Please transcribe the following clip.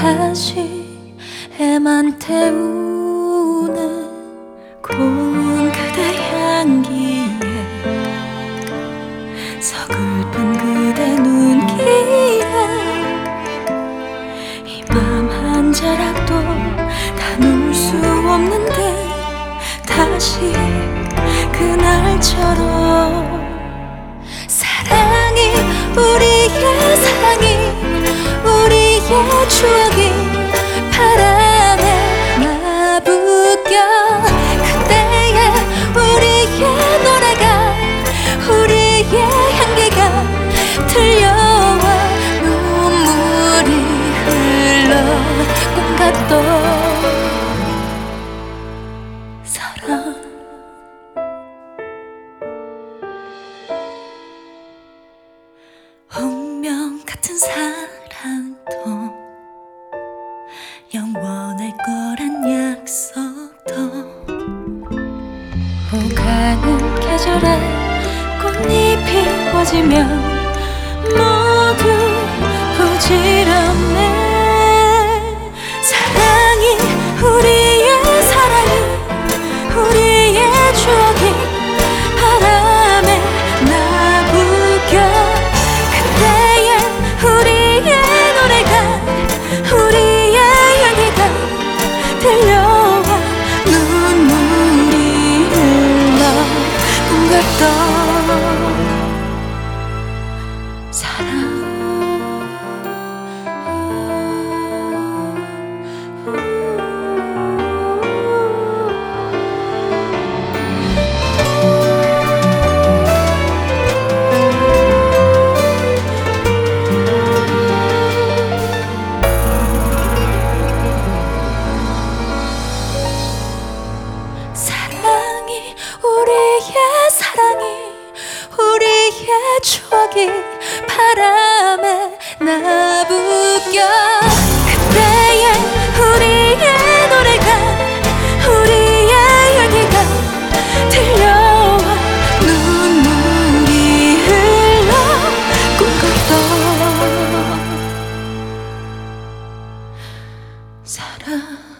다시 해만 태우는 고운 그대 향기에 서글픈 그대 눈길에 이 맘 한 자락도 나눌 수 없는데 다시 그날처럼 사랑이 우리의 사랑이 우리의 추억이 바람에 나부껴 그때의 우리의 노래가 우리의 향기가 들려와 눈물이 흘러 꿈 같던 사랑 운명 같은 사랑도 영원할 거란 약속도 오가는 계절에 꽃잎이 뻗으면 모두 부질없네 사랑이 우리의 사랑이 우리의 추억이 바람에 나부겨 그때의 우리의 노래가 우리의 향기가 들려와 눈물이 흘러 꿈 같던 사랑 사랑이 우리의 사랑이 우리의 추억이 바람에 나부껴 그때의 우리의 노래가 우리의 향기가 들려와 눈물이 흘러 꿈 같던 사랑